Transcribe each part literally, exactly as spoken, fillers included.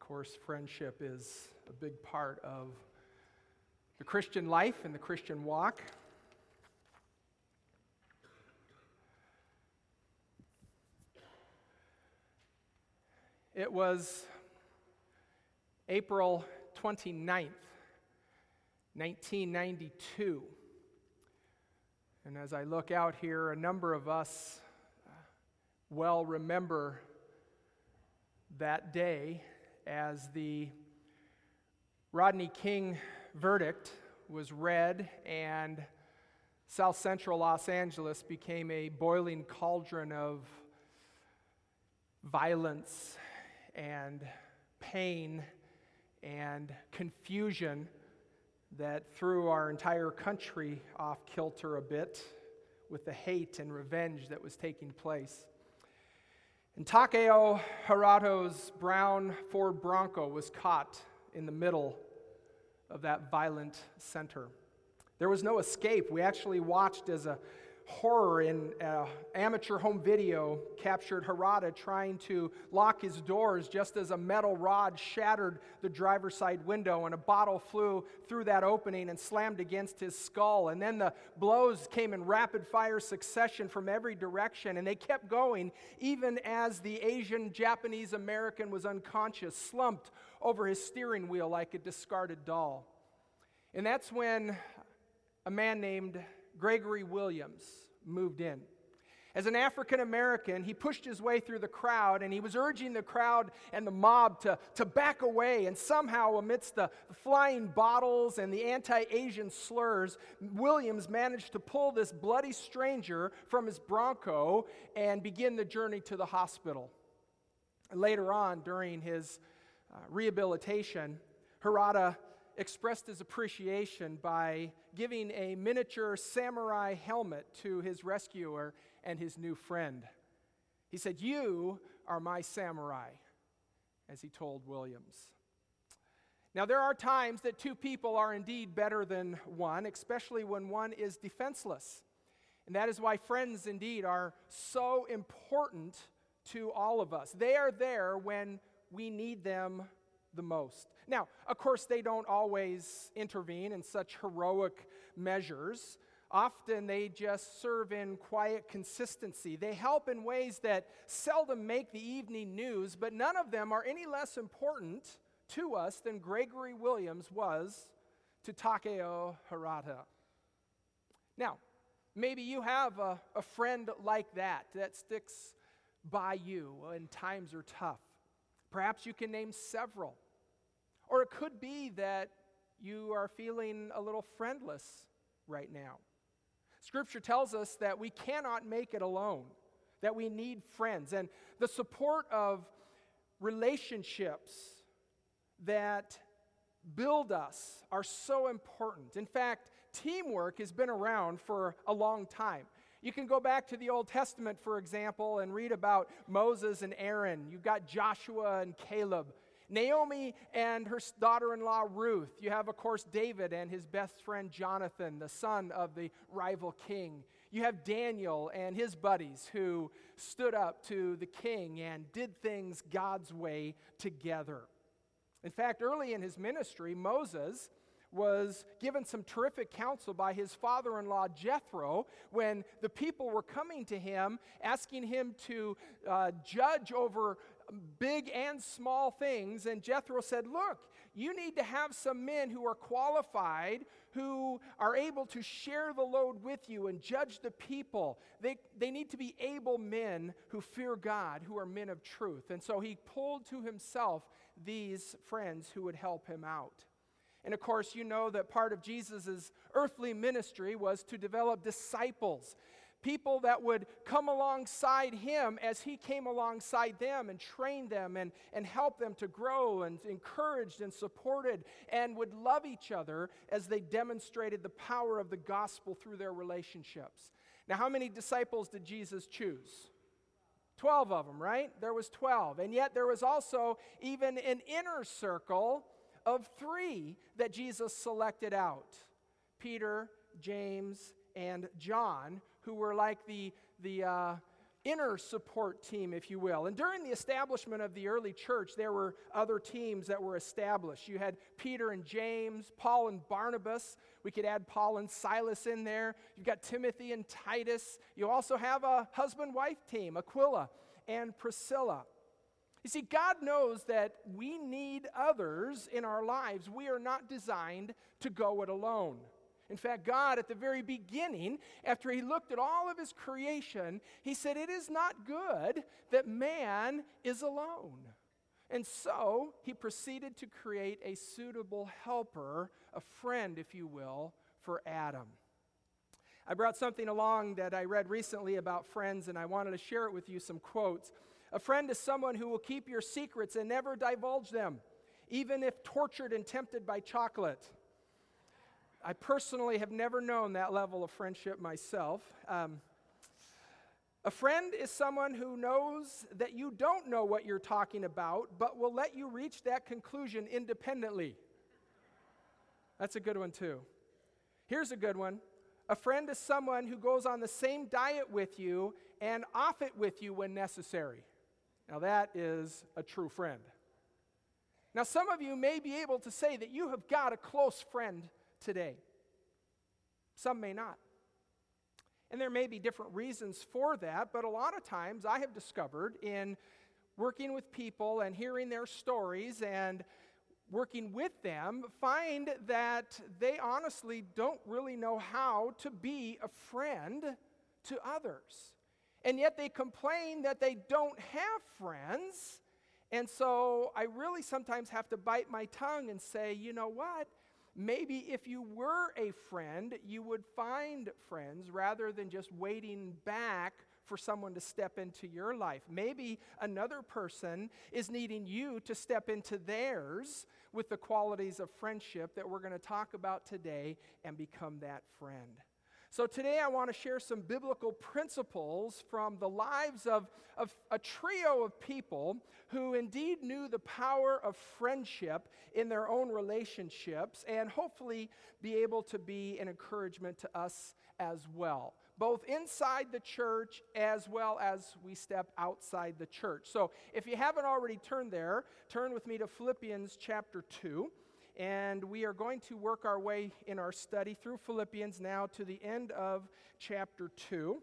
course, friendship is a big part of the Christian life and the Christian walk. It was April twenty-ninth, nineteen ninety-two. And as I look out here, a number of us well remember that day as the Rodney King verdict was read and South Central Los Angeles became a boiling cauldron of violence and pain and confusion that threw our entire country off kilter a bit with the hate and revenge that was taking place. And Takeo Harato's brown Ford Bronco was caught in the middle of that violent center. There was no escape. We actually watched as a horror in uh, amateur home video captured Harada trying to lock his doors just as a metal rod shattered the driver's side window and a bottle flew through that opening and slammed against his skull. And then the blows came in rapid fire succession from every direction, and they kept going even as the Asian Japanese American was unconscious, slumped over his steering wheel like a discarded doll. And that's when a man named Gregory Williams moved in. As an African American, he pushed his way through the crowd, and he was urging the crowd and the mob to, to back away. And somehow, amidst the flying bottles and the anti-Asian slurs, Williams managed to pull this bloody stranger from his Bronco and begin the journey to the hospital. Later on, during his uh, rehabilitation, Harada expressed his appreciation by giving a miniature samurai helmet to his rescuer and his new friend. He said, "You are my samurai," as he told Williams. Now, there are times that two people are indeed better than one, especially when one is defenseless. And that is why friends indeed are so important to all of us. They are there when we need them the most. Now, of course, they don't always intervene in such heroic measures. Often they just serve in quiet consistency. They help in ways that seldom make the evening news, but none of them are any less important to us than Gregory Williams was to Takeo Harada. Now, maybe you have a, a friend like that that sticks by you when times are tough. Perhaps you can name several. Or it could be that you are feeling a little friendless right now. Scripture tells us that we cannot make it alone, that we need friends. And the support of relationships that build us are so important. In fact, teamwork has been around for a long time. You can go back to the Old Testament, for example, and read about Moses and Aaron. You've got Joshua and Caleb. Naomi and her daughter-in-law Ruth. You have, of course, David and his best friend Jonathan, the son of the rival king. You have Daniel and his buddies who stood up to the king and did things God's way together. In fact, early in his ministry, Moses was given some terrific counsel by his father-in-law Jethro when the people were coming to him asking him to uh, judge over big and small things. And Jethro said, "Look, you need to have some men who are qualified, who are able to share the load with you and judge the people. They, they need to be able men who fear God, who are men of truth." And so he pulled to himself these friends who would help him out. And of course, you know that part of Jesus' earthly ministry was to develop disciples, people that would come alongside him as he came alongside them and train them and, and help them to grow and encouraged and supported and would love each other as they demonstrated the power of the gospel through their relationships. Now, how many disciples did Jesus choose? Twelve of them, right? There was twelve. And yet there was also even an inner circle of three that Jesus selected out. Peter, James, and John, who were like the, the uh, inner support team, if you will. And during the establishment of the early church, there were other teams that were established. You had Peter and James, Paul and Barnabas. We could add Paul and Silas in there. You've got Timothy and Titus. You also have a husband-wife team, Aquila and Priscilla. You see, God knows that we need others in our lives. We are not designed to go it alone. In fact, God, at the very beginning, after he looked at all of his creation, he said, it is not good that man is alone. And so, he proceeded to create a suitable helper, a friend, if you will, for Adam. I brought something along that I read recently about friends, and I wanted to share it with you, some quotes. A friend is someone who will keep your secrets and never divulge them, even if tortured and tempted by chocolate. I personally have never known that level of friendship myself. Um, a friend is someone who knows that you don't know what you're talking about, but will let you reach that conclusion independently. That's a good one, too. Here's a good one. A friend is someone who goes on the same diet with you and off it with you when necessary. Now, that is a true friend. Now, some of you may be able to say that you have got a close friend today. Some may not. And there may be different reasons for that, but a lot of times I have discovered in working with people and hearing their stories and working with them, find that they honestly don't really know how to be a friend to others. And yet they complain that they don't have friends. And so I really sometimes have to bite my tongue and say, you know what? Maybe if you were a friend, you would find friends rather than just waiting back for someone to step into your life. Maybe another person is needing you to step into theirs with the qualities of friendship that we're going to talk about today and become that friend. So today I want to share some biblical principles from the lives of, of a trio of people who indeed knew the power of friendship in their own relationships and hopefully be able to be an encouragement to us as well, both inside the church as well as we step outside the church. So if you haven't already turned there, turn with me to Philippians chapter two. And we are going to work our way in our study through Philippians now to the end of chapter two.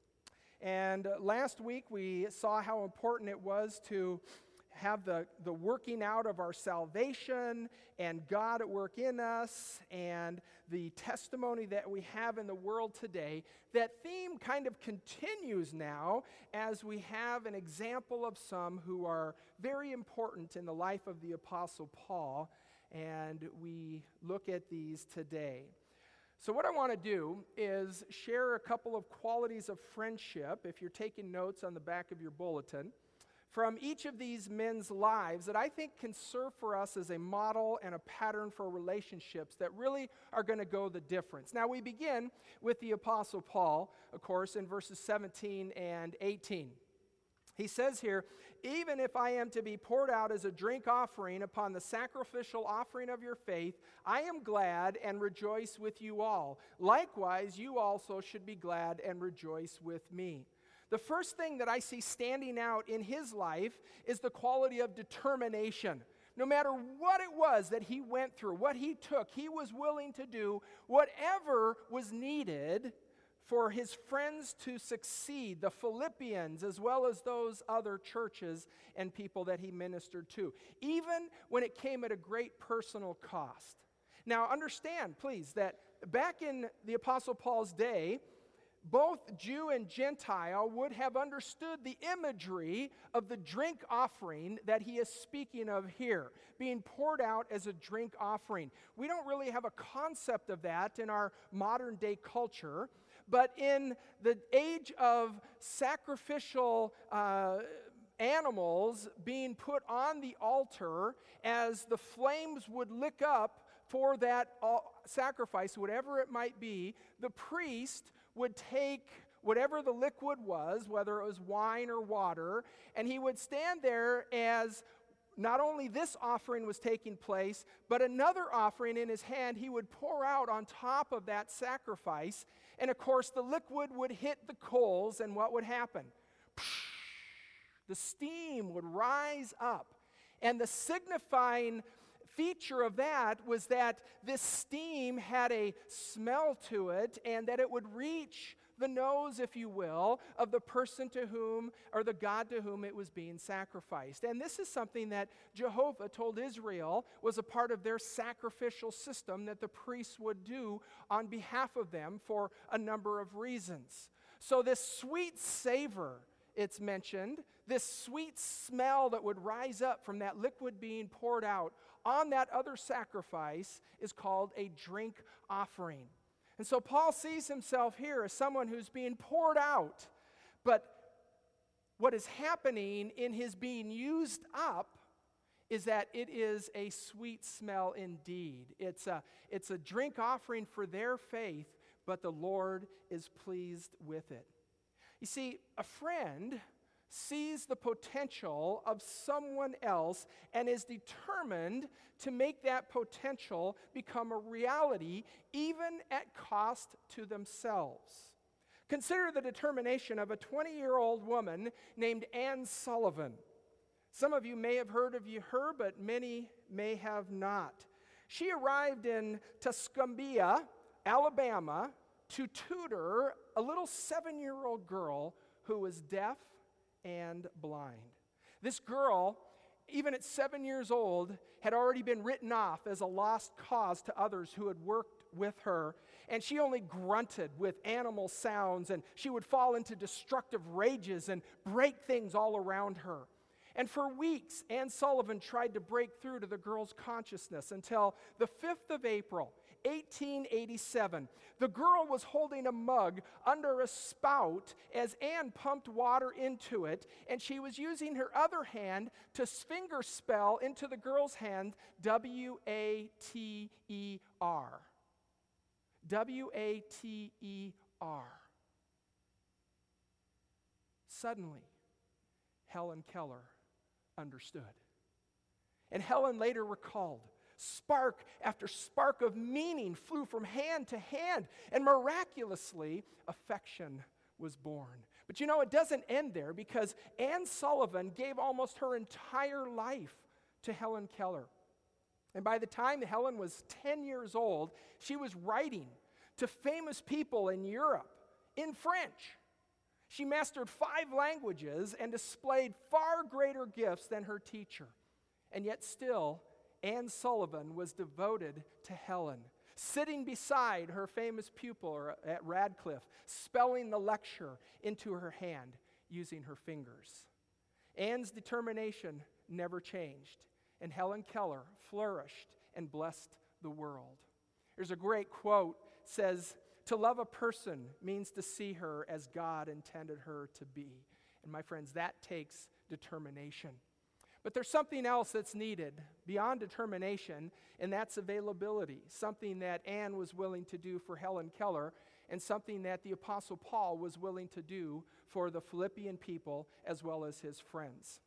And uh, last week we saw how important it was to have the, the working out of our salvation and God at work in us and the testimony that we have in the world today. That theme kind of continues now as we have an example of some who are very important in the life of the Apostle Paul. And we look at these today. So what I want to do is share a couple of qualities of friendship, if you're taking notes on the back of your bulletin, from each of these men's lives that I think can serve for us as a model and a pattern for relationships that really are going to go the difference. Now we begin with the Apostle Paul, of course, in verses seventeen and eighteen. He says here, even if I am to be poured out as a drink offering upon the sacrificial offering of your faith, I am glad and rejoice with you all. Likewise, you also should be glad and rejoice with me. The first thing that I see standing out in his life is the quality of determination. No matter what it was that he went through, what he took, he was willing to do whatever was needed for his friends to succeed, the Philippians, as well as those other churches and people that he ministered to, even when it came at a great personal cost. Now, understand, please, that back in the Apostle Paul's day, both Jew and Gentile would have understood the imagery of the drink offering that he is speaking of here, being poured out as a drink offering. We don't really have a concept of that in our modern day culture. But in the age of sacrificial uh, animals being put on the altar as the flames would lick up for that uh, sacrifice, whatever it might be, the priest would take whatever the liquid was, whether it was wine or water, and he would stand there as not only this offering was taking place, but another offering in his hand he would pour out on top of that sacrifice. And of course, the liquid would hit the coals, and what would happen? The steam would rise up. And the signifying feature of that was that this steam had a smell to it, and that it would reach the nose, if you will, of the person to whom, or the God to whom it was being sacrificed. And this is something that Jehovah told Israel was a part of their sacrificial system that the priests would do on behalf of them for a number of reasons. So this sweet savor, it's mentioned, this sweet smell that would rise up from that liquid being poured out on that other sacrifice is called a drink offering. And so Paul sees himself here as someone who's being poured out. But what is happening in his being used up is that it is a sweet smell indeed. It's a, it's a drink offering for their faith, but the Lord is pleased with it. You see, a friend sees the potential of someone else and is determined to make that potential become a reality, even at cost to themselves. Consider the determination of a twenty-year-old woman named Anne Sullivan. Some of you may have heard of her, but many may have not. She arrived in Tuscumbia, Alabama, to tutor a little seven-year-old girl who was deaf and blind. This girl, even at seven years old, had already been written off as a lost cause to others who had worked with her, and she only grunted with animal sounds, and she would fall into destructive rages and break things all around her. And for weeks, Anne Sullivan tried to break through to the girl's consciousness until the fifth of April, eighteen eighty-seven. The girl was holding a mug under a spout as Anne pumped water into it, and she was using her other hand to finger spell into the girl's hand W A T E R. W A T E R. Suddenly, Helen Keller understood. And Helen later recalled, spark after spark of meaning flew from hand to hand, and miraculously, affection was born. But you know, it doesn't end there, because Anne Sullivan gave almost her entire life to Helen Keller. And by the time Helen was ten years old, she was writing to famous people in Europe in French. She mastered five languages and displayed far greater gifts than her teacher. And yet still, Anne Sullivan was devoted to Helen, sitting beside her famous pupil at Radcliffe, spelling the lecture into her hand using her fingers. Anne's determination never changed, and Helen Keller flourished and blessed the world. There's a great quote that says, "To love a person means to see her as God intended her to be." And my friends, that takes determination. But there's something else that's needed beyond determination, and that's availability, something that Anne was willing to do for Helen Keller, and something that the Apostle Paul was willing to do for the Philippian people as well as his friends.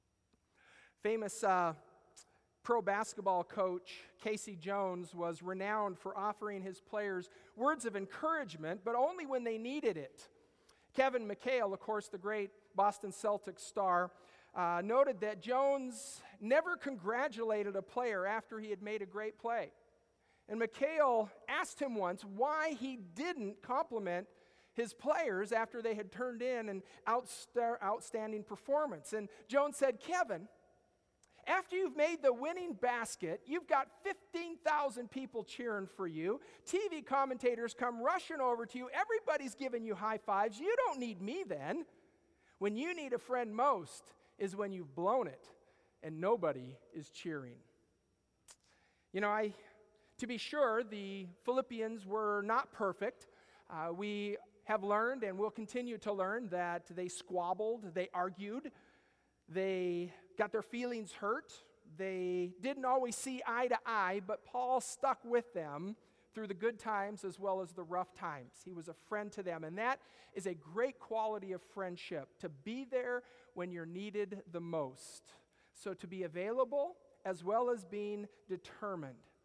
Famous uh, pro basketball coach Casey Jones was renowned for offering his players words of encouragement, but only when they needed it. Kevin McHale, of course, the great Boston Celtics star, uh, noted that Jones never congratulated a player after he had made a great play. And McHale asked him once why he didn't compliment his players after they had turned in an outsta- outstanding performance. And Jones said, "Kevin, after you've made the winning basket, you've got fifteen thousand people cheering for you. T V commentators come rushing over to you. Everybody's giving you high fives. You don't need me then. When you need a friend most is when you've blown it and nobody is cheering." You know, I, to be sure, the Philippians were not perfect. Uh, we have learned and will continue to learn that they squabbled, they argued, they got their feelings hurt. They didn't always see eye to eye, but Paul stuck with them through the good times as well as the rough times. He was a friend to them, and that is a great quality of friendship, to be there when you're needed the most. So to be available as well as being determined.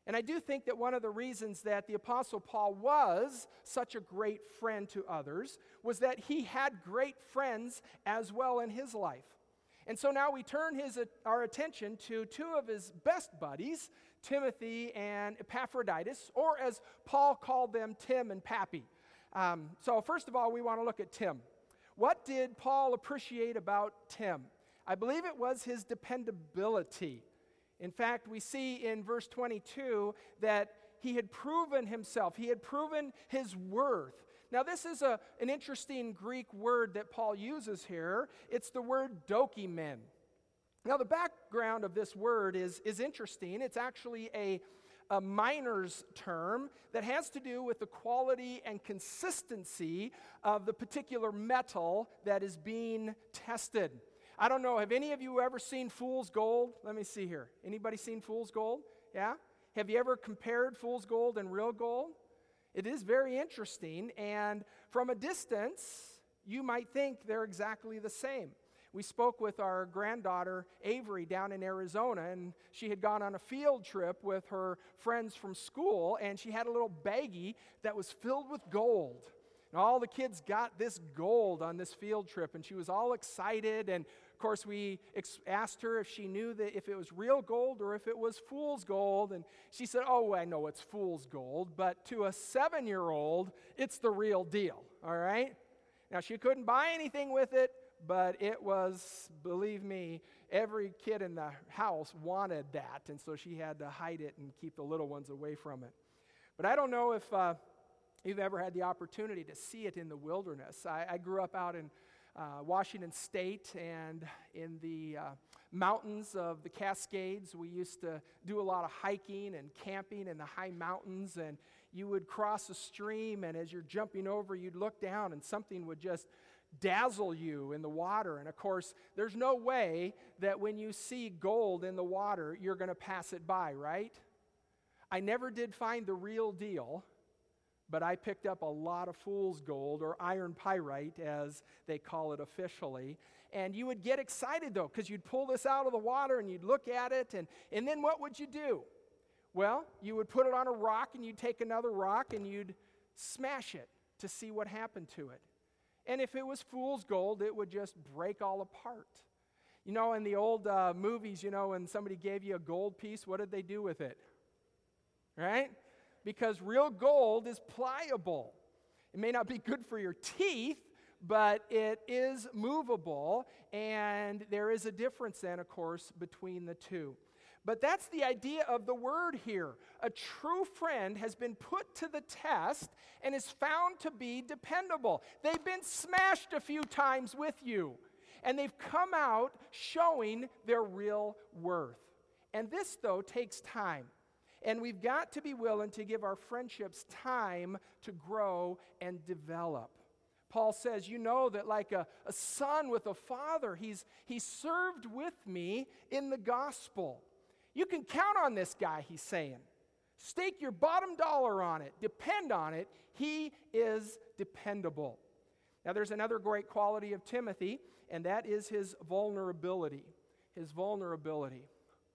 And I do think that one of the reasons that the Apostle Paul was such a great friend to others was that he had great friends as well in his life. And so now we turn his, our attention to two of his best buddies, Timothy and Epaphroditus, or as Paul called them, Tim and Pappy. Um, so first of all, we want to look at Tim. What did Paul appreciate about Tim? I believe it was his dependability. In fact, we see in verse twenty-two that he had proven himself. He had proven his worth. Now, this is a, an interesting Greek word that Paul uses here. It's the word dokimen. Now, the background of this word is, is interesting. It's actually a, a miner's term that has to do with the quality and consistency of the particular metal that is being tested. I don't know, have any of you ever seen fool's gold? Let me see here. Anybody seen fool's gold? Yeah? Have you ever compared fool's gold and real gold? It is very interesting, and from a distance, you might think they're exactly the same. We spoke with our granddaughter, Avery, down in Arizona, and she had gone on a field trip with her friends from school, and she had a little baggie that was filled with gold. And all the kids got this gold on this field trip, and she was all excited, and of course, we ex- asked her if she knew that if it was real gold or if it was fool's gold, and she said, oh, I know it's fool's gold, but to a seven-year-old, it's the real deal, all right? Now, she couldn't buy anything with it, but it was, believe me, every kid in the house wanted that, and so she had to hide it and keep the little ones away from it. But I don't know if uh, you've ever had the opportunity to see it in the wilderness. I, I grew up out in Uh, Washington State, and in the uh, mountains of the Cascades. We used to do a lot of hiking and camping in the high mountains, and you would cross a stream, and as you're jumping over, you'd look down, and something would just dazzle you in the water. And of course, there's no way that when you see gold in the water, you're going to pass it by, right? I never did find the real deal, but I picked up a lot of fool's gold, or iron pyrite, as they call it officially. And you would get excited, though, because you'd pull this out of the water, and you'd look at it, and, and then what would you do? Well, you would put it on a rock, and you'd take another rock, and you'd smash it to see what happened to it. And if it was fool's gold, it would just break all apart. You know, in the old uh, movies, you know, when somebody gave you a gold piece, what did they do with it? Right? Because real gold is pliable. It may not be good for your teeth, but it is movable, and there is a difference then, of course, between the two. But that's the idea of the word here. A true friend has been put to the test and is found to be dependable. They've been smashed a few times with you, and they've come out showing their real worth. And this, though, takes time. And we've got to be willing to give our friendships time to grow and develop. Paul says, you know that like a, a son with a father, he's, he's served with me in the gospel. You can count on this guy, he's saying. Stake your bottom dollar on it. Depend on it. He is dependable. Now, there's another great quality of Timothy, and that is his vulnerability. His vulnerability.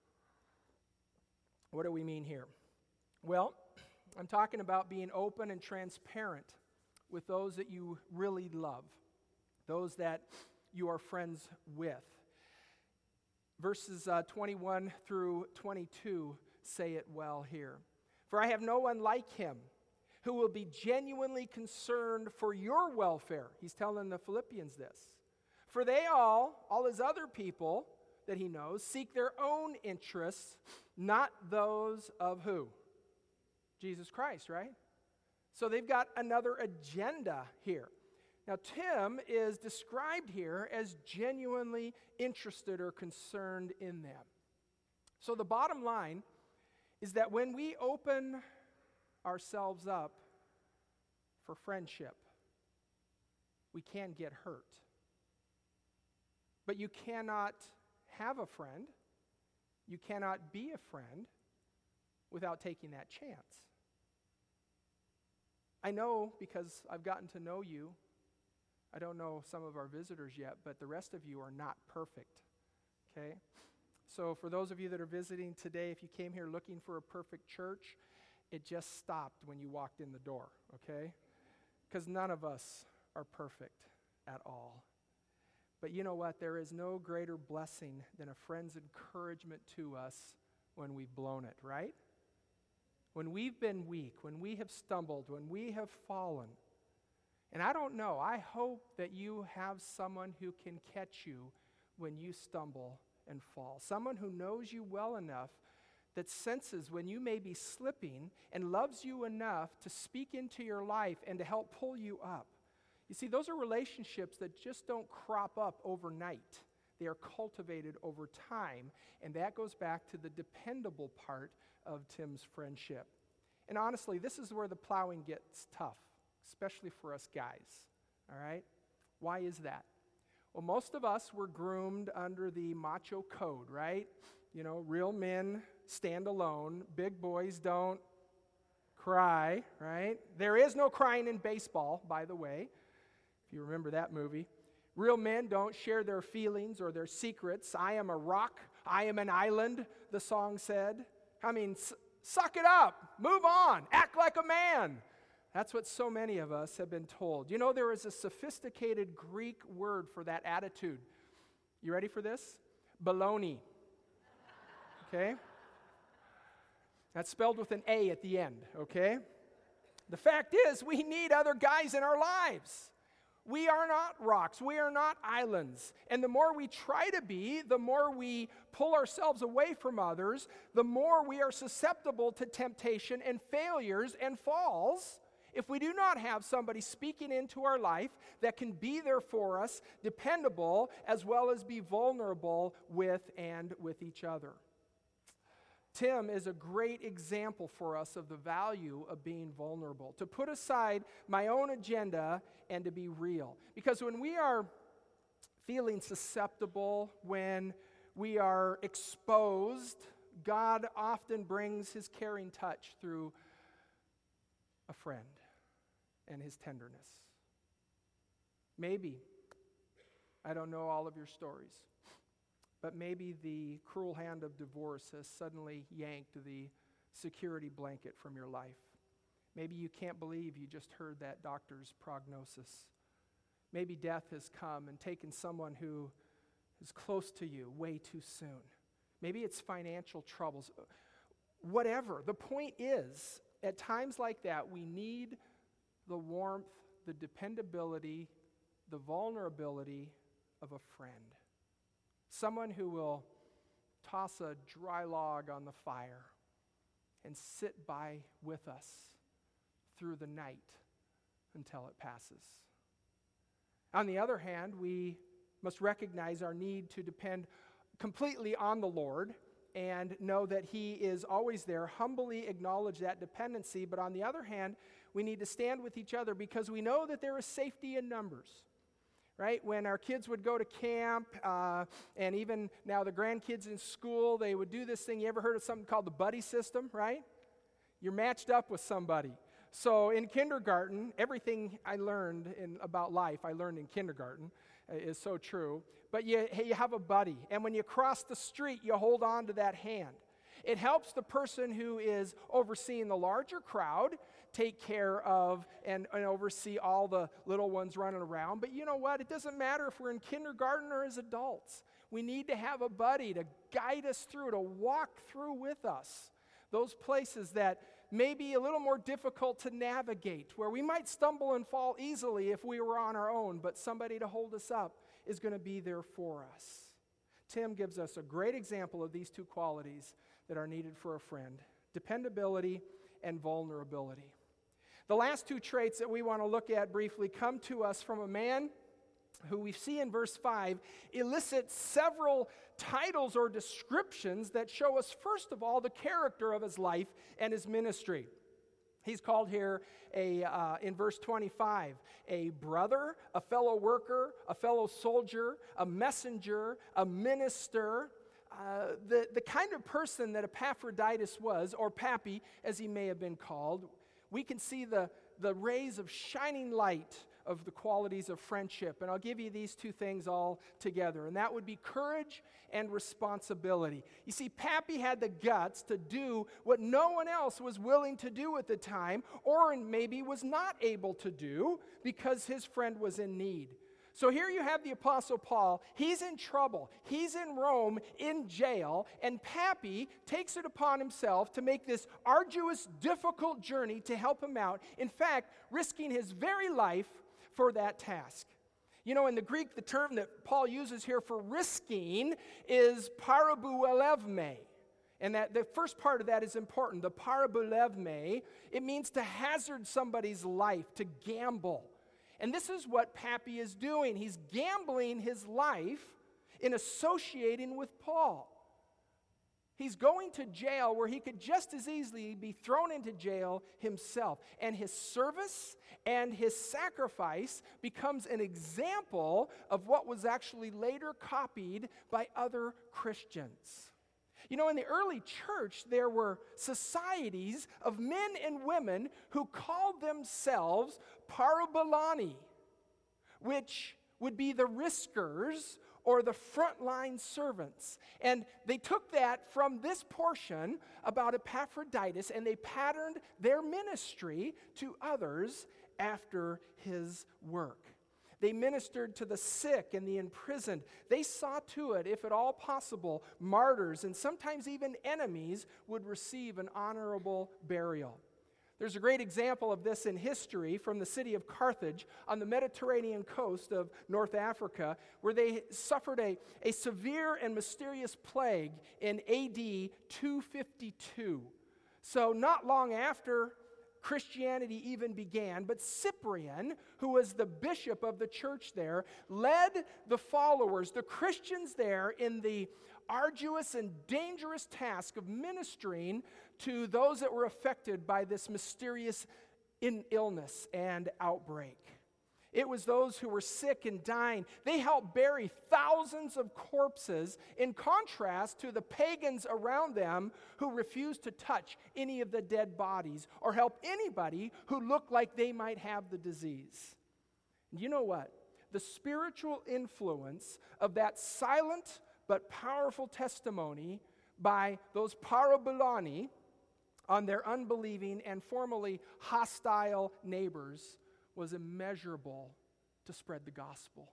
What do we mean here? Well, I'm talking about being open and transparent with those that you really love, those that you are friends with. Verses uh, twenty-one through twenty-two say it well here. For I have no one like him who will be genuinely concerned for your welfare. He's telling the Philippians this. For they all, all his other people that he knows, seek their own interests, not those of who? Jesus Christ, right? So they've got another agenda here. Now, Tim is described here as genuinely interested or concerned in them. So the bottom line is that when we open ourselves up for friendship, we can get hurt. But you cannot have a friend, you cannot be a friend without taking that chance. I know because I've gotten to know you. I don't know some of our visitors yet, but the rest of you are not perfect, okay? So for those of you that are visiting today, if you came here looking for a perfect church, it just stopped when you walked in the door, okay? Because none of us are perfect at all. But you know what? There is no greater blessing than a friend's encouragement to us when we've blown it, right? When we've been weak, when we have stumbled, when we have fallen. And I don't know, I hope that you have someone who can catch you when you stumble and fall. Someone who knows you well enough that senses when you may be slipping and loves you enough to speak into your life and to help pull you up. You see, those are relationships that just don't crop up overnight. They are cultivated over time, and that goes back to the dependable part of Tim's friendship. And honestly, this is where the plowing gets tough, especially for us guys, all right? Why is that? Well, most of us were groomed under the macho code, right? You know, real men stand alone, big boys don't cry, right? There is no crying in baseball, by the way, if you remember that movie. Real men don't share their feelings or their secrets. I am a rock, I am an island, the song said. I mean, s- suck it up, move on, act like a man. That's what so many of us have been told. You know, there is a sophisticated Greek word for that attitude. You ready for this? Baloney. Okay? That's spelled with an A at the end, okay? The fact is, we need other guys in our lives. We are not rocks. We are not islands. And the more we try to be, the more we pull ourselves away from others, the more we are susceptible to temptation and failures and falls if we do not have somebody speaking into our life that can be there for us, dependable, as well as be vulnerable with and with each other. Tim is a great example for us of the value of being vulnerable, to put aside my own agenda and to be real. Because when we are feeling susceptible, when we are exposed, God often brings his caring touch through a friend and his tenderness. Maybe, I don't know all of your stories, but maybe the cruel hand of divorce has suddenly yanked the security blanket from your life. Maybe you can't believe you just heard that doctor's prognosis. Maybe death has come and taken someone who is close to you way too soon. Maybe it's financial troubles. Whatever. The point is, at times like that, we need the warmth, the dependability, the vulnerability of a friend. Someone who will toss a dry log on the fire and sit by with us through the night until it passes. On the other hand, we must recognize our need to depend completely on the Lord and know that he is always there, humbly acknowledge that dependency. But on the other hand, we need to stand with each other because we know that there is safety in numbers. Right? When our kids would go to camp, uh, and even now the grandkids in school, they would do this thing. You ever heard of something called the buddy system, right? You're matched up with somebody. So in kindergarten, everything I learned in, about life, I learned in kindergarten, uh, is so true. But you, hey, you have a buddy, and when you cross the street, you hold on to that hand. It helps the person who is overseeing the larger crowd take care of and, and oversee all the little ones running around. But you know what? It doesn't matter if we're in kindergarten or as adults. We need to have a buddy to guide us through, to walk through with us. Those places that may be a little more difficult to navigate, where we might stumble and fall easily if we were on our own, but somebody to hold us up is going to be there for us. Tim gives us a great example of these two qualities that are needed for a friend: dependability and vulnerability. The last two traits that we want to look at briefly come to us from a man who we see in verse five elicits several titles or descriptions that show us, first of all, the character of his life and his ministry. He's called here, a uh, in verse twenty-five, a brother, a fellow worker, a fellow soldier, a messenger, a minister, uh, the, the kind of person that Epaphroditus was, or Pappy, as he may have been called. We can see the, the rays of shining light of the qualities of friendship. And I'll give you these two things all together, and that would be courage and responsibility. You see, Pappy had the guts to do what no one else was willing to do at the time, or maybe was not able to do because his friend was in need. So here you have the Apostle Paul. He's in trouble. He's in Rome in jail, and Pappy takes it upon himself to make this arduous, difficult journey to help him out. In fact, risking his very life for that task. You know, in the Greek, the term that Paul uses here for risking is parabulevme. And that the first part of that is important. The parabulevme, it means to hazard somebody's life, to gamble. And this is what Pappy is doing. He's gambling his life in associating with Paul. He's going to jail where he could just as easily be thrown into jail himself. And his service and his sacrifice becomes an example of what was actually later copied by other Christians. You know, in the early church, there were societies of men and women who called themselves parabolani, which would be the riskers or the frontline servants. And they took that from this portion about Epaphroditus, and they patterned their ministry to others after his work. They ministered to the sick and the imprisoned. They saw to it, if at all possible, martyrs and sometimes even enemies would receive an honorable burial. There's a great example of this in history from the city of Carthage on the Mediterranean coast of North Africa, where they suffered a, a severe and mysterious plague in A D two fifty-two. So not long after Christianity even began, but Cyprian, who was the bishop of the church there, led the followers, the Christians there, in the arduous and dangerous task of ministering to those that were affected by this mysterious in illness and outbreak. It was those who were sick and dying. They helped bury thousands of corpses in contrast to the pagans around them who refused to touch any of the dead bodies or help anybody who looked like they might have the disease. And you know what? The spiritual influence of that silent but powerful testimony by those parabolani on their unbelieving and formerly hostile neighbors was immeasurable to spread the gospel.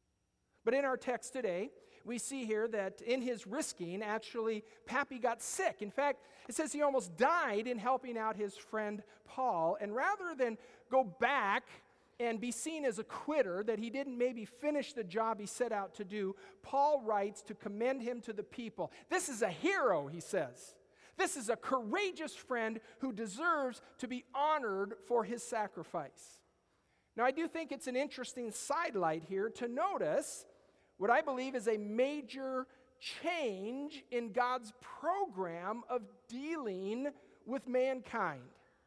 But in our text today, we see here that in his risking, actually, Pappy got sick. In fact, it says he almost died in helping out his friend Paul. And rather than go back and be seen as a quitter, that he didn't maybe finish the job he set out to do, Paul writes to commend him to the people. This is a hero, he says. This is a courageous friend who deserves to be honored for his sacrifice. Now, I do think it's an interesting sidelight here to notice what I believe is a major change in God's program of dealing with mankind.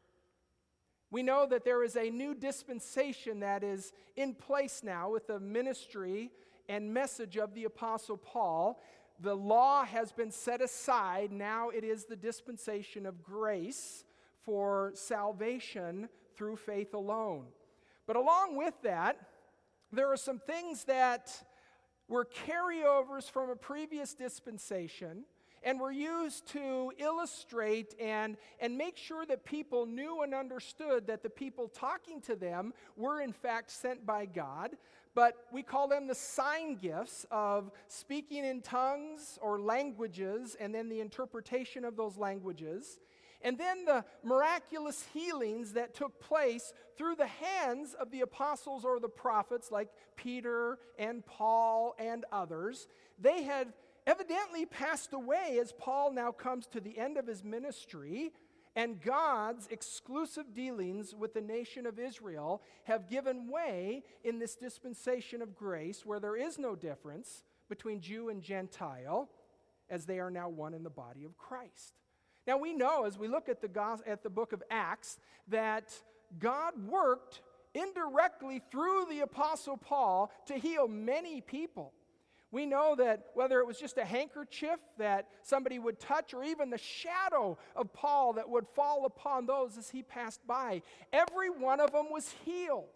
We know that there is a new dispensation that is in place now with the ministry and message of the Apostle Paul. The law has been set aside. Now it is the dispensation of grace for salvation through faith alone. But along with that, there are some things that were carryovers from a previous dispensation and were used to illustrate and, and make sure that people knew and understood that the people talking to them were in fact sent by God. But we call them the sign gifts of speaking in tongues or languages and then the interpretation of those languages. And then the miraculous healings that took place through the hands of the apostles or the prophets like Peter and Paul and others. They had evidently passed away as Paul now comes to the end of his ministry, and God's exclusive dealings with the nation of Israel have given way in this dispensation of grace where there is no difference between Jew and Gentile, as they are now one in the body of Christ. Now we know as we look at the gos- at the book of Acts that God worked indirectly through the Apostle Paul to heal many people. We know that whether it was just a handkerchief that somebody would touch or even the shadow of Paul that would fall upon those as he passed by, every one of them was healed.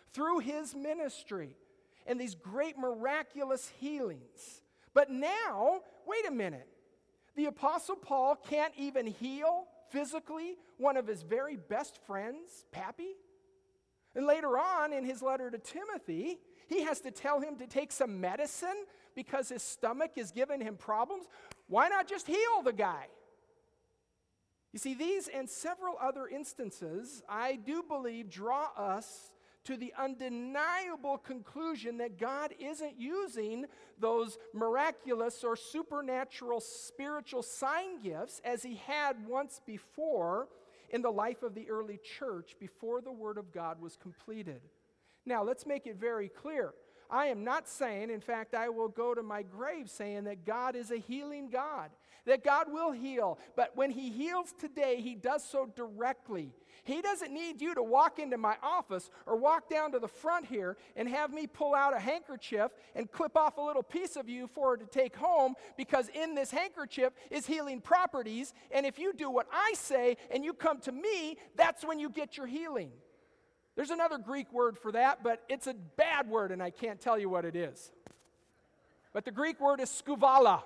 through his ministry and these great miraculous healings. But now, wait a minute. The Apostle Paul can't even heal physically one of his very best friends, Pappy? And later on in his letter to Timothy, he has to tell him to take some medicine because his stomach is giving him problems. Why not just heal the guy? You see, these and several other instances, I do believe, draw us to the undeniable conclusion that God isn't using those miraculous or supernatural spiritual sign gifts as he had once before in the life of the early church before the Word of God was completed. Now, let's make it very clear. I am not saying, in fact, I will go to my grave saying that God is a healing God, that God will heal. But when he heals today, he does so directly. He doesn't need you to walk into my office or walk down to the front here and have me pull out a handkerchief and clip off a little piece of you for her to take home, because in this handkerchief is healing properties. And if you do what I say and you come to me, that's when you get your healing. There's another Greek word for that, but it's a bad word and I can't tell you what it is. But the Greek word is skuvala.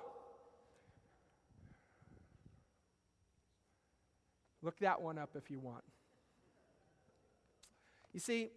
Look that one up if you want. You see,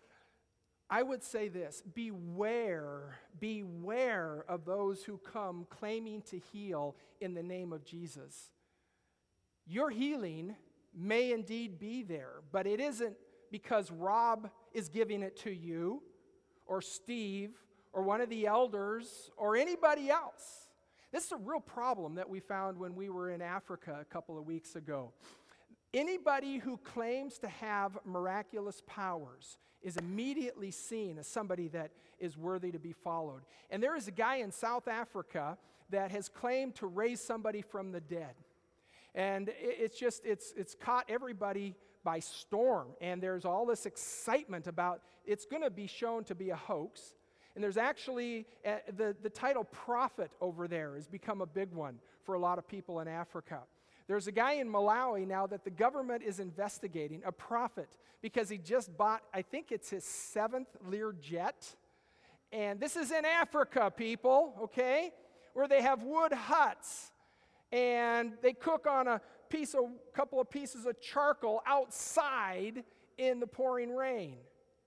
I would say this: beware, beware of those who come claiming to heal in the name of Jesus. Your healing may indeed be there, but it isn't because Rob is giving it to you, or Steve, or one of the elders, or anybody else. This is a real problem that we found when we were in Africa a couple of weeks ago. Anybody who claims to have miraculous powers is immediately seen as somebody that is worthy to be followed. And there is a guy in South Africa that has claimed to raise somebody from the dead. And it's just, it's it's caught everybody by storm. And there's all this excitement about it's going to be shown to be a hoax. And there's actually, uh, the, the title prophet over there has become a big one for a lot of people in Africa. There's a guy in Malawi now that the government is investigating, a prophet, because he just bought, I think it's his seventh Learjet. And this is in Africa, people, okay, where they have wood huts. And they cook on a piece of, couple of pieces of charcoal outside in the pouring rain.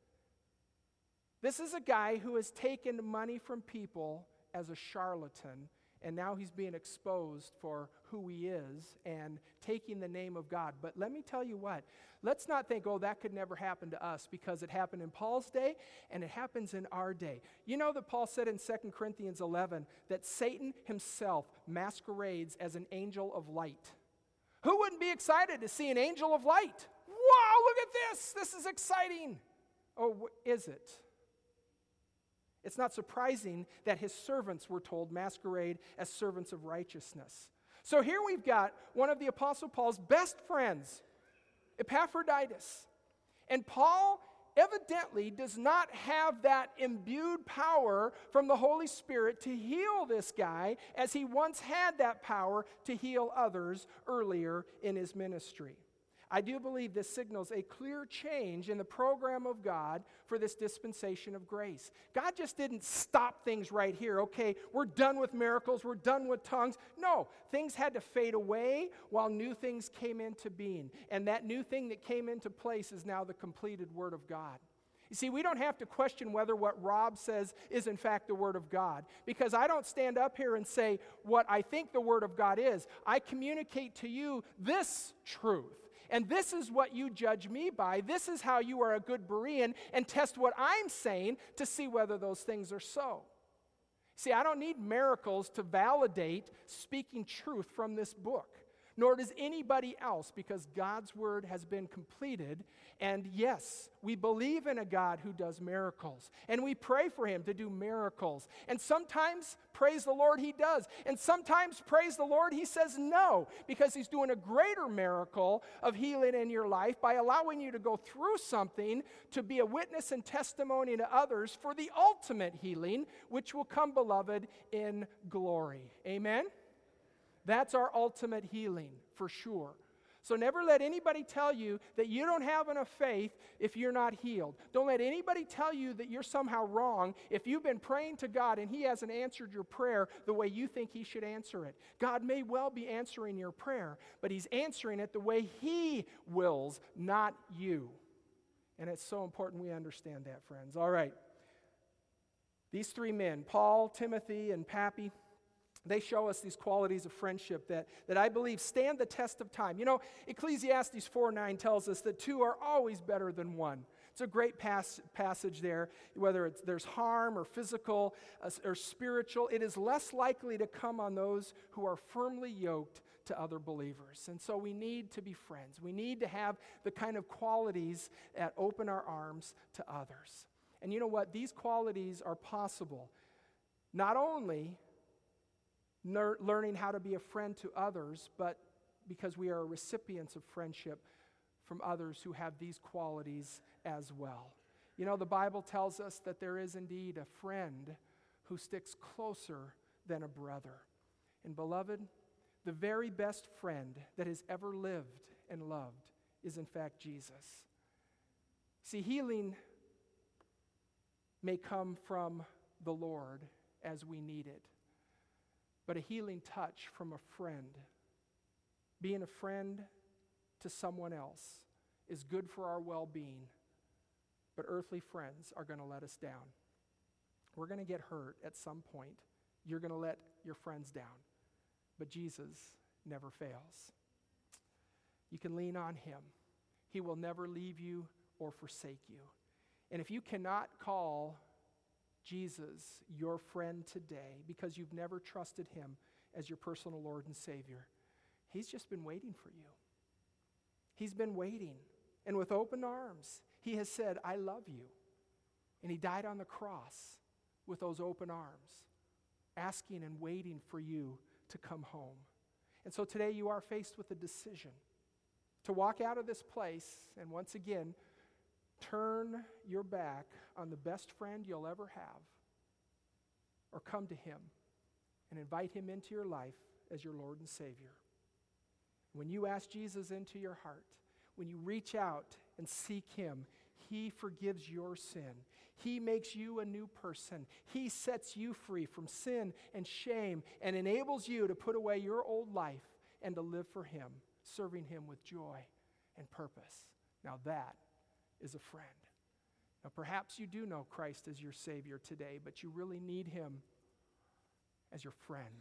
This is a guy who has taken money from people as a charlatan, and now he's being exposed for who he is and taking the name of God. But let me tell you what, let's not think, oh, that could never happen to us, because it happened in Paul's day and it happens in our day. You know that Paul said in Second Corinthians eleven that Satan himself masquerades as an angel of light. Who wouldn't be excited to see an angel of light? Wow, look at this. This is exciting. Oh, is it? It's not surprising that his servants were told masquerade as servants of righteousness. So here we've got one of the Apostle Paul's best friends, Epaphroditus. And Paul evidently does not have that imbued power from the Holy Spirit to heal this guy as he once had that power to heal others earlier in his ministry. I do believe this signals a clear change in the program of God for this dispensation of grace. God just didn't stop things right here. Okay, we're done with miracles, we're done with tongues. No, things had to fade away while new things came into being. And that new thing that came into place is now the completed Word of God. You see, we don't have to question whether what Rob says is in fact the Word of God, because I don't stand up here and say what I think the Word of God is. I communicate to you this truth. And this is what you judge me by. This is how you are a good Berean, and test what I'm saying to see whether those things are so. See, I don't need miracles to validate speaking truth from this book, nor does anybody else, because God's word has been completed. And yes, we believe in a God who does miracles, and we pray for him to do miracles. And sometimes, praise the Lord, he does. And sometimes, praise the Lord, he says no, because he's doing a greater miracle of healing in your life by allowing you to go through something to be a witness and testimony to others for the ultimate healing, which will come, beloved, in glory. Amen? That's our ultimate healing, for sure. So never let anybody tell you that you don't have enough faith if you're not healed. Don't let anybody tell you that you're somehow wrong if you've been praying to God and He hasn't answered your prayer the way you think He should answer it. God may well be answering your prayer, but He's answering it the way He wills, not you. And it's so important we understand that, friends. All right. These three men, Paul, Timothy, and Pappy, they show us these qualities of friendship that, that I believe stand the test of time. You know, Ecclesiastes four nine tells us that two are always better than one. It's a great pass, passage there. Whether it's, there's harm or physical uh, or spiritual, it is less likely to come on those who are firmly yoked to other believers. And so we need to be friends. We need to have the kind of qualities that open our arms to others. And you know what? These qualities are possible not only ner- learning how to be a friend to others, but because we are recipients of friendship from others who have these qualities as well. You know, the Bible tells us that there is indeed a friend who sticks closer than a brother. And beloved, the very best friend that has ever lived and loved is in fact Jesus. See, healing may come from the Lord as we need it, but a healing touch from a friend, being a friend to someone else, is good for our well-being, but earthly friends are going to let us down. We're going to get hurt at some point. You're going to let your friends down, but Jesus never fails. You can lean on Him. He will never leave you or forsake you. And if you cannot call Jesus your friend today because you've never trusted Him as your personal Lord and Savior, He's just been waiting for you. He's been waiting. And with open arms, He has said, I love you. And He died on the cross with those open arms, asking and waiting for you to come home. And so today you are faced with a decision to walk out of this place and once again turn your back on the best friend you'll ever have, or come to Him and invite Him into your life as your Lord and Savior. When you ask Jesus into your heart, when you reach out and seek Him, He forgives your sin. He makes you a new person. He sets you free from sin and shame and enables you to put away your old life and to live for Him, serving Him with joy and purpose. Now that is a friend. Now perhaps you do know Christ as your Savior today, but you really need Him as your friend.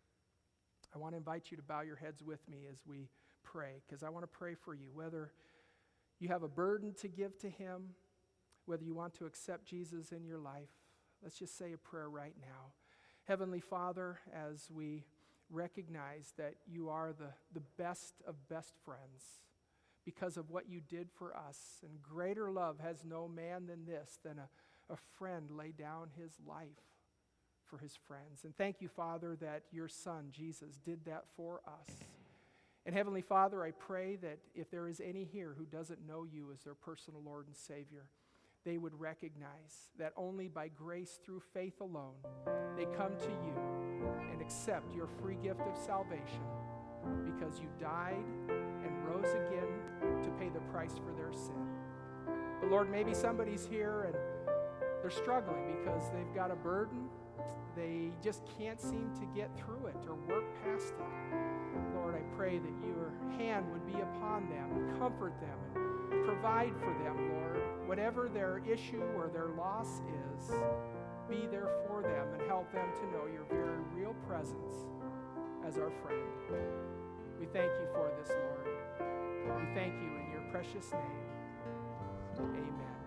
I want to invite you to bow your heads with me as we pray, because I want to pray for you, whether you have a burden to give to Him, whether you want to accept Jesus in your life. Let's just say a prayer right now. Heavenly Father, as we recognize that you are the, the best of best friends because of what you did for us, and greater love has no man than this, than a, a friend lay down his life for his friends. And thank you, Father, that your Son, Jesus, did that for us. And Heavenly Father, I pray that if there is any here who doesn't know you as their personal Lord and Savior, they would recognize that only by grace through faith alone, they come to you and accept your free gift of salvation because you died and rose again to pay the price for their sin. But Lord, maybe somebody's here and they're struggling because they've got a burden. They just can't seem to get through it or work past it. Lord, I pray that your hand would be upon them and comfort them and provide for them, Lord. Whatever their issue or their loss is, be there for them and help them to know your very real presence as our friend. We thank you for this, Lord. We thank you in your precious name. Amen.